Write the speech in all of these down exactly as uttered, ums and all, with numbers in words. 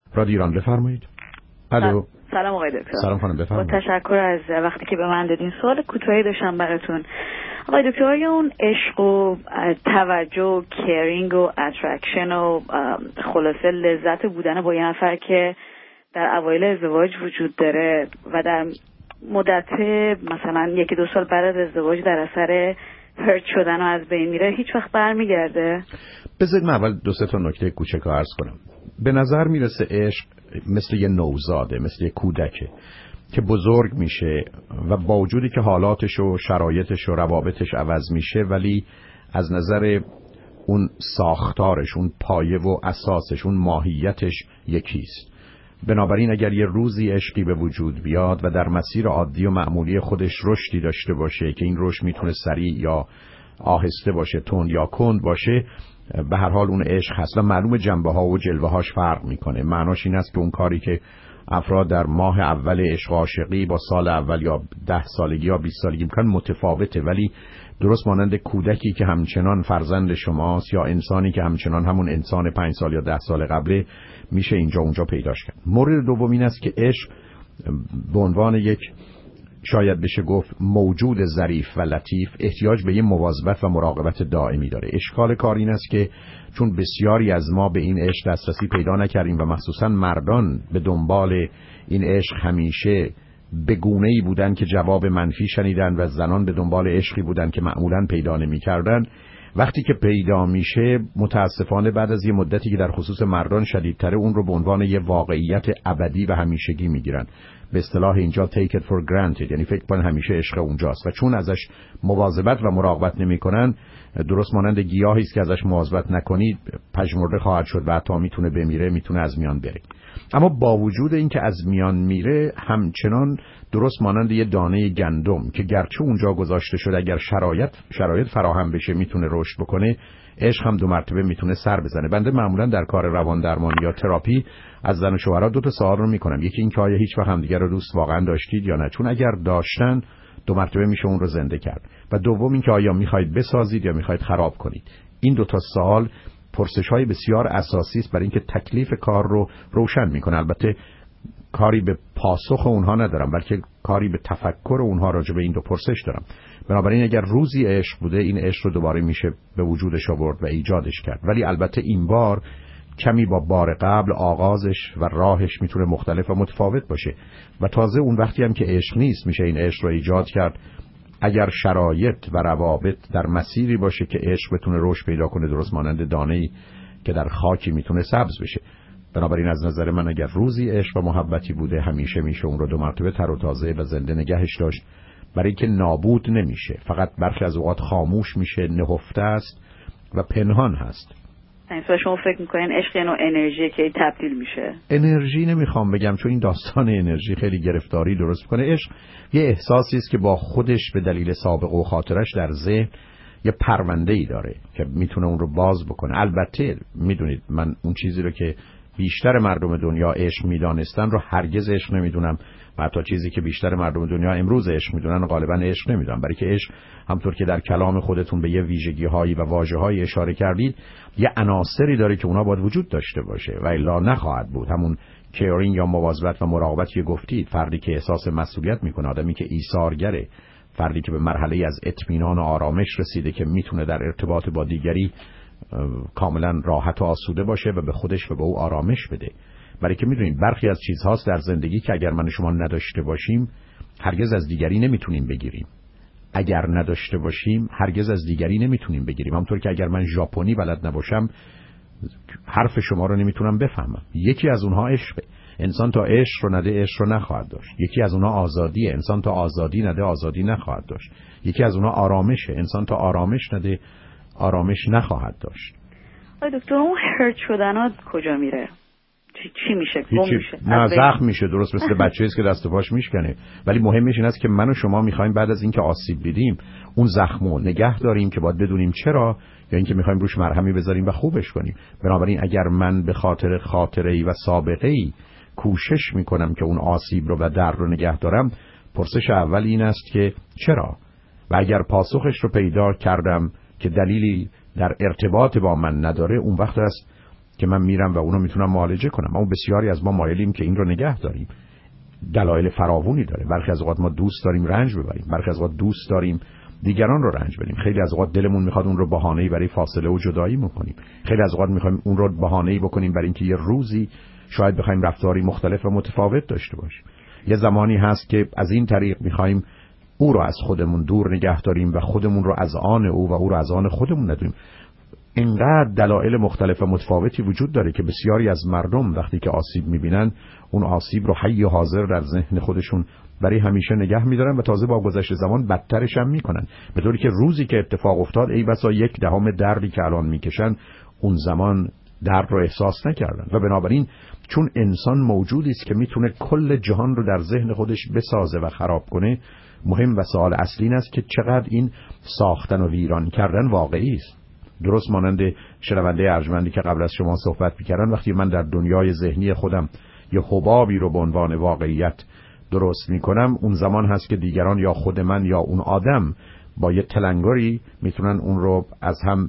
رادیو ایران بفرمایید. الو. سلام آقای دکتر. سلام خانم بفرمایید. با تشکر از وقتی که به من دادین. سوال کوتاهی داشتم براتون. آقای دکتر، آیا اون عشق و توجه و کیرینگ و اترکشن و خلاصه لذت بودن با یه نفر که در اوایل ازدواج وجود داره و در مدت مثلا یکی دو سال بعد از ازدواج در اثر هرت شدن و از بین میره، هیچ وقت برمیگرده؟ بذارید من اول دو سه تا نکته کوچک عرض کنم. به نظر میرسه عشق مثل یه نوزاده، مثل یه کودکه که بزرگ میشه و با وجودی که حالاتش و شرایطش و روابطش عوض میشه، ولی از نظر اون ساختارش، اون پایه و اساسش، اون ماهیتش یکیست. بنابراین اگر یه روزی عشقی به وجود بیاد و در مسیر عادی و معمولی خودش رشدی داشته باشه که این رشد میتونه سریع یا آهسته باشه، تند یا کند باشه، به هر حال اون عشق هست و معلوم جنبه ها و جلوه هاش فرق میکنه. معناش این است که اون کاری که افراد در ماه اول عشق عاشقی با سال اول یا ده سالگی یا بیست سالگی میکنن متفاوته، ولی درست مانند کودکی که همچنان فرزند شماست یا انسانی که همچنان همون انسان پنج سال یا ده سال قبله، میشه اینجا اونجا پیداش کرد. مورد دوم این است که عشق به عنوان یک شاید بشه گفت موجود ظریف و لطیف احتیاج به یه مواظبت و مراقبت دائمی داره. اشکال کار این است که چون بسیاری از ما به این عشق دسترسی پیدا نکردیم و مخصوصا مردان به دنبال این عشق همیشه به گونه‌ای بودن که جواب منفی شنیدن و زنان به دنبال عشقی بودن که معمولاً پیدا نمی‌کردن، وقتی که پیدا میشه متاسفانه بعد از یه مدتی که در خصوص مردان شدیدتره، اون رو به عنوان یه واقعیت ابدی و همیشگی میگیرن. به اصطلاح اینجا take it for granted، یعنی فکر کنن همیشه عشق اونجاست و چون ازش مواظبت و مراقبت نمیکنن، درست مانند گیاهی است که ازش مواظبت نکنید پژمرده خواهد شد و حتی میتونه بمیره، میتونه از میان بره. اما با وجود اینکه از میان میره، همچنان درست مانند یه دانه گندم که گرچه اونجا گذاشته شده اگر شرایط شرایط فراهم بشه میتونه رشد بکنه، عشق هم دو مرتبه میتونه سر بزنه. بنده معمولا در کار روان درمانی یا تراپی از زن و شوهرها دو تا سوال رو میکنم. یکی این که آیا هیچ وقت همدیگه رو دوست واقعا داشتید یا نه، چون اگر داشتن دو مرتبه میشه اون رو زنده کرد. و دوم این که آیا میخواید بسازید یا میخواید خراب کنید. این دو تا سوال پرسش‌های بسیار اساسی است برای اینکه تکلیف کار رو روشن میکنه. البته کاری به پاسخ اونها ندارم، بلکه کاری به تفکر اونها راجع به این دو پرسش دارم. بنابراین اگر روزی عشق بوده، این عشق رو دوباره میشه به وجودش آورد و ایجادش کرد، ولی البته این بار کمی با بار قبل آغازش و راهش میتونه مختلف و متفاوت باشه و تازه اون وقتی هم که عشق نیست میشه این عشق رو ایجاد کرد اگر شرایط و روابط در مسیری باشه که عشق بتونه رشد پیدا کنه، درست مانند دانه‌ای که در خاکی میتونه سبز بشه. بنابراین از نظر من اگر روزی عشق و محبتی بوده، همیشه میشه اون رو دو مرتبه تر و تازه و زنده نگهش داشت، برای اینکه نابود نمیشه، فقط برخی از اوقات خاموش میشه، نهفته است و پنهان هست. یعنی شما فکر میکنین عشق یه نوع انرژی که تبدیل میشه؟ انرژی نمیخوام بگم، چون این داستان انرژی خیلی گرفتاری درست میکنه. عشق یه احساسی است که با خودش به دلیل سابقه و خاطرش در ذهن یه پرونده‌ای داره که میتونه اون رو باز بکنه. البته میدونید من اون چیزی رو که بیشتر مردم دنیا عشق میدانستن رو هرگز عشق نمیدونم و حتی چیزی که بیشتر مردم دنیا امروز عشق میدونن غالبا عشق نمیدونن، برای که عشق همطور که در کلام خودتون به یه ویژگی‌هایی و واژه‌هایی اشاره کردید، یه عناصری داره که اونا باید وجود داشته باشه و الا نخواهد بود. همون کیرینگ یا مواظبت و مراقبت که گفتید، فردی که احساس مسئولیت میکنه، آدمی که ایثارگره، فردی که به مرحله از اطمینان و آرامش رسیده که میتونه در ارتباط با دیگری کاملا راحت و آسوده باشه و به خودش و به او آرامش بده. برای که میدونید برخی از چیزهاست در زندگی که اگر من شما نداشته باشیم هرگز از دیگری نمیتونیم بگیریم. اگر نداشته باشیم هرگز از دیگری نمیتونیم بگیریم. همونطور که اگر من ژاپنی بلد نباشم حرف شما رو نمیتونم بفهمم. یکی از اونها عشقه. انسان تا عشق رو نده عشق رو نخواهد داشت. یکی از اونها آزادیه. انسان تا آزادی نده آزادی نخواهد داشت. یکی از اونها آرامشه. انسان تا آرامش نده آرامش نخواهد داشت. آی دکتر، اون هرت شدنات کجا میره؟ چی, چی میشه؟ گم میشه؟ نه، زخم میشه، درست مثل بچه‌ایست که دست و پاش میشکنه. ولی مهمش این است که من و شما میخوایم بعد از اینکه آسیب دیدیم اون زخمو نگه داریم که باید بدونیم چرا، یا اینکه میخوایم روش مرهمی بذاریم و خوبش کنیم. بنابراین اگر من به خاطر خاطره‌ای و سابقه‌ای کوشش میکنم که اون آسیب رو و درد رو نگه دارم، پرسش اول این است که چرا؟ و اگر پاسخش رو پیدا کردم که دلیلی در ارتباط با من نداره، اون وقت است که من میرم و اونو میتونم معالجه کنم. اما بسیاری از ما مایلیم که این رو نگه داریم. دلایل فراوانی داره. برخی از اوقات ما دوست داریم رنج ببریم، برخی از اوقات دوست داریم دیگران رو رنج بدیم، خیلی از اوقات دلمون میخواد اون رو بهانه‌ای برای فاصله و جدایی بکنیم، خیلی از اوقات میخوایم اون رو بهانه‌ای بکنیم برای اینکه یه روزی شاید بخوایم رفتاری مختلف و متفاوت داشته باشیم. یه زمانی هست که از این طریق میخوایم او رو از خودمون دور نگه داریم و خودمون رو از آن او و او رو از آن خودمون ندونیم. اینقدر دلایل مختلف و متفاوتی وجود داره که بسیاری از مردم وقتی که آسیب میبینن اون آسیب رو حی و حاضر در ذهن خودشون برای همیشه نگه میدارن و تازه با گذشت زمان بدترش هم میکنن، به طوری که روزی که اتفاق افتاد ای بسا یک دهم دردی که الان میکشن اون زمان درد رو احساس نکردن. و بنابراین چون انسان موجودی است که میتونه کل جهان رو در ذهن خودش بسازه و خراب کنه، مهم و سوال اصلی این است که چقدر این ساختن و ویران کردن واقعی است. درست مانند شنونده ارجمندی که قبل از شما صحبت می‌کردن، وقتی من در دنیای ذهنی خودم یه حبابی رو به عنوان واقعیت درست می‌کنم، اون زمان هست که دیگران یا خود من یا اون آدم با یه تلنگری میتونن اون رو از هم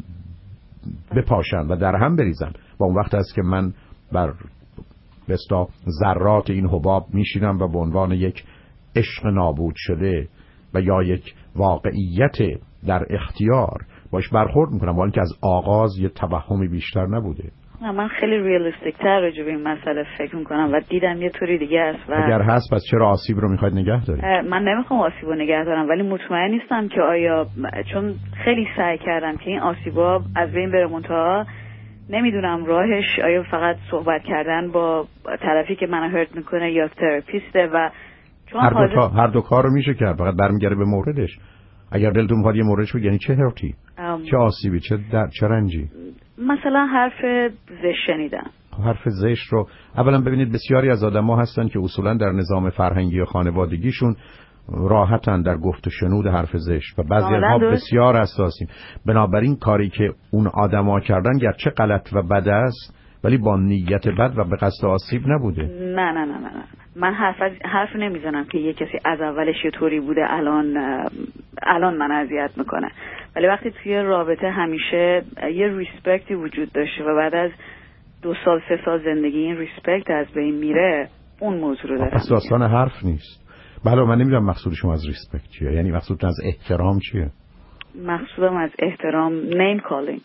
بپاشن و در هم بریزن و اون وقت هست که من بر بستا ذرات این حباب میشینم و به عنوان یک عشق نابود شده و یا یک واقعیت در اختیار باش برخورد میکنم، ولی که از آغاز یه توهمی بیشتر نبوده. من خیلی ریالیستیک تر راجع به این مسئله فکر میکنم و دیدم یه طوری دیگه است. و اگر هست پس چرا آسیب رو میخواید نگه دارید؟ من نمیخوام آسیب رو نگه دارم، ولی مطمئن نیستم که آیا، چون خیلی سعی کردم که این آسیبا از بین بره، منتها نمیدونم راهش آیا فقط صحبت کردن با طرفی که منو هرت میکنه یا تراپیسته. و چون هر دو, حاضر... تا... هر دو کار رو میشه کرد، فقط برمیگره به موردش. اگر دلتون میخواد یه موردش بگی، یعنی چه هرتی؟ ام... چه آسیبی؟ چه در... چه رنجی؟ مثلا حرف زشت شنیدن. حرف زشت رو اولا ببینید بسیاری از آدم‌ها هستن که اصولا در نظام فرهنگی و خانوادگیشون راحتن در گفت و شنود حرف زشت و بعضی از ما بسیار حساسیم. بنابراین کاری که اون آدم‌ها کردن گرچه غلط و بد است ولی با نیت بد و به قصد آسیب نبوده. نه نه نه نه نه من حرف حرف نمیزنم که یه کسی از اولش یه طوری بوده الان الان من اذیت میکنه، ولی وقتی توی رابطه همیشه یه ریسپکتی وجود داشته و بعد از دو سال سه سال زندگی این ریسپکت از بین میره، اون موضوع رو دارم. پس داستان حرف نیست. بله من نمیدونم مقصود شما از ریسپکت چیه، یعنی مقصودتون از احترام چیه؟ مقصودم از احترام نیم کالینگ.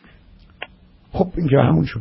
خب اینجا همون شد.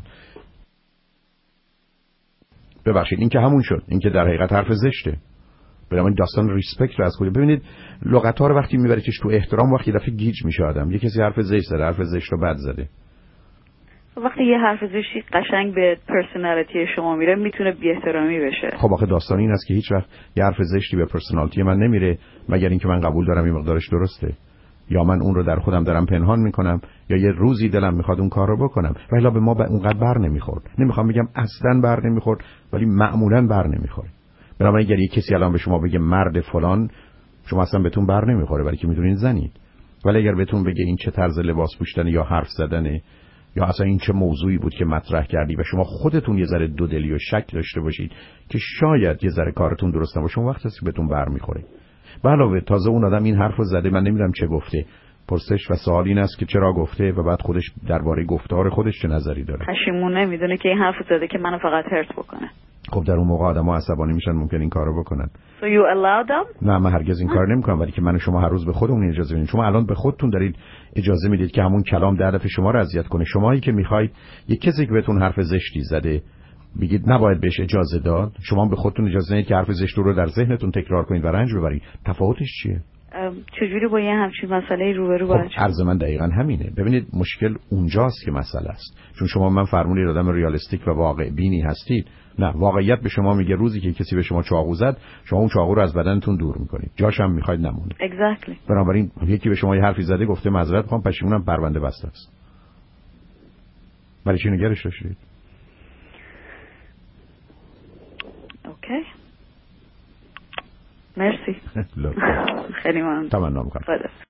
ببخشید این که همون شد، این که در حقیقت حرف زشته. بنابراین داستان ریسپکت رو از خود ببینید. لغت‌ها رو وقتی میبریدش تو احترام، وقتی دفعه گیج میشه آدم. یه کسی حرف زشت زده، حرف زشت رو بد زده. وقتی یه حرف زشتی قشنگ به پرسونالیتی شما میره، میتونه بی‌احترامی بشه. خب آخه داستان این است که هیچ وقت یه حرف زشتی به پرسونالیتی من نمیره مگر اینکه من قبول دارم این مقدارش درسته، یا من اون رو در خودم دارم پنهان میکنم، یا یه روزی دلم میخواد اون کار رو بکنم. ولی به ما به اونقدر بر نمیخورد. نمیخوام بگم اصلا بر نمیخورد، ولی معمولا بر نمیخوره. بنابراین اگر کسی الان به شما بگه مرد فلان، شما اصلا بهتون بر نمیخوره، برای که میدونین زنید. ولی اگر بهتون بگه این چه طرز لباس پوشیدن یا حرف زدنه، یا اصلا این چه موضوعی بود که مطرح کردی و شما خودتون یه ذره دودلی و شک داشته باشید که شاید یه ذره کارتون درست نباشه، اون وقت هست که بهتون بر میخوره. به علاوه تازه اون آدم این حرفو زده، من نمیدونم چه گفته. پرسش و سوال این است که چرا گفته و بعد خودش درباره گفتار خودش چه نظری داره. پشیمون نمیدونه که این حرفو زده که منو فقط هرت بکنه. خب در اون موقع آدم‌ها عصبانی میشن، ممکن این کارو بکنن. So you allow them? نه من هرگز این کار نمی‌کنم، ولی که من و شما هر روز به خودمون اجازه میدیم. شما الان به خودتون دارید اجازه میدید که همون کلام در دفعه شما رو اذیت کنه. شمایی که می‌خواید یک کسی که بهتون حرف زشتی زده بگید نباید بهش اجازه داد، شما به خودتون اجازه نمیدید که حرف زشت رو در ذهنتون تکرار کنید و رنج ببرید. تفاوتش چیه؟ چجوری با یه همچین مسئله روبرو باید؟ خب عرض من دقیقاً همینه. ببینید مشکل اونجاست که مسئله است. چون شما من فرمودید آدم ریالیستیک و واقع بینی هستید. نه، واقعیت به شما میگه روزی که کسی به شما چاقو زد، شما اون چاقو رو از بدنتون دور میکنید. جاش هم میخواید نمونه. Exactly. بنابراین یکی به شما یه حرفی زده، گفته معذرت میخوام، پشیمونم، پرونده بسته است. ولی چی نگرش داشتید؟ اوکی. مرسی. خیلی ممنون. تمنا میکنم.